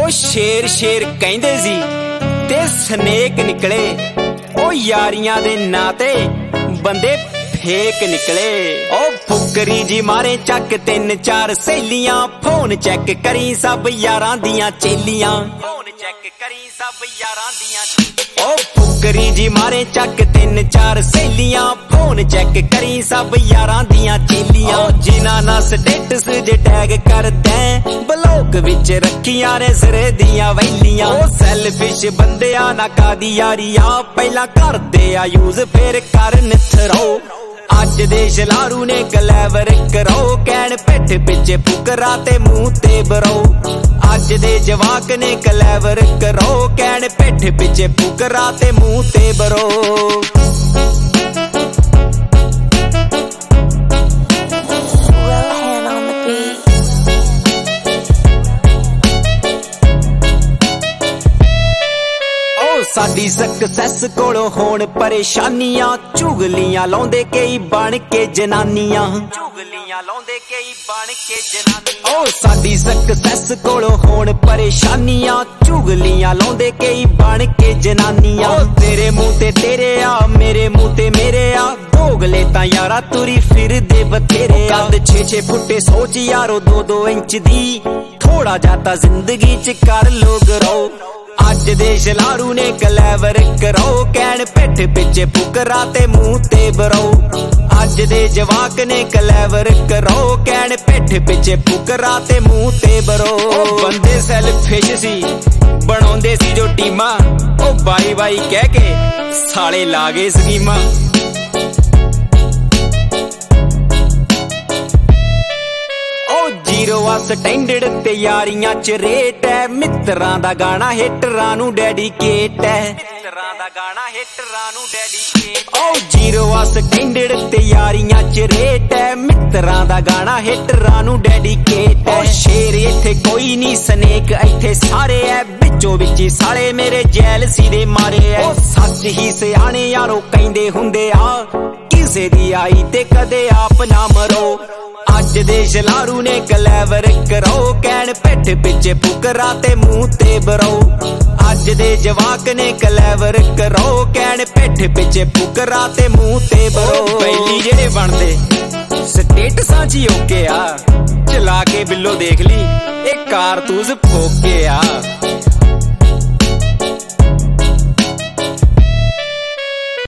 शेर शेर कहंदे सी ते स्नेक निकले। ओ यारियां दे नाते बंदे फेक निकले। ओ फुकरी जी मारे चक 3-4 सहेलियां, फोन चेक करी सब यारां दियां चेलियां, फोन चेक करी सब यारां दियां चेलियां। ओ फुकरी जी मारे चक 3-4 सहेलियां, फोन चेक करी सब यारां दियां चेलियां। जिन्हां नाल स्टेटस जे टैग करदा ब्लॉक विच रखियां ने सिरे दियां वैलियां। ओ सैलफिश बंदियां ना कादी यारियां, पहला करदे आ यूज फिर करन थरो। अज दे शलारू ने कलैवर करो, कैन पिठ पिछे फुकरा ते मुंह ते बरो। अज दे जवाक ने कलैवर करो, कैन पिठ पिछे फुकरा ते मुंह ते बरो। साडी सक्सैस कोलों होण परेशानियां, चुगलियां लाउंदे कई बन के जनानियां, चुगलियां लाउंदे कई बन के जनानियां। ओ साडी सक्सैस कोलों होण परेशानियां, चुगलियां लाउंदे कई बन के जनानियां। तेरे मुंह ते तेरे आ, मेरे मुंह ते मेरे आ, दोगले तां यारा तुरी फिरदे बथेरे। कद 6-6 फुटे सोच यारो 2-2 इंच दी, थोड़ा जाता जिंदगी च कर लो ग्रो। अज दे शलारू ने कलैवर करो, कैन पिठ पिछे फुकरा ते मुंह ते बरो। अज दे जवाक ने कलैवर करो, कैन पिठ पिछे फुकरा ते मुंह ते बरो। बंदे सैलफिश सी बनाउंदे सी जो टीमा, ओ बाई बाई कह के साले ला गए स्कीमा। जीरो आ स्टैंडर्ड ते यारियां च रेट है, मित्रां दा गाना हिटरां नू डेडिकेट है, मित्रां दा गाना हिटरां नू डेडिकेट। ओ जीरो आ स्टैंडर्ड ते यारियां च रेट है, मित्रां दा गाना हिटरां नू डेडिकेट है। शेर इत्थे कोई नी स्नेक इत्थे सारे है, बिचों बिच साले मेरे जैलसी दे मारे है। ओ सच ही सियाणे यारो कहंदे हुंदे आ, किसे दी आई ते कदे आप ना मरो। अज दे शलारू ने कलैवर करो, कैन पिठ पिछे फुकरा ते मुंह ते बरो। अज दे जवाक ने कलैवर करो, कैन पिठ पिछे फुकरा ते मुंह ते बरो। पहली जेड़े बनदे स्टेटसां च ओके आ, चला के बिल्लो देख ली ए कारतूस फोके आ।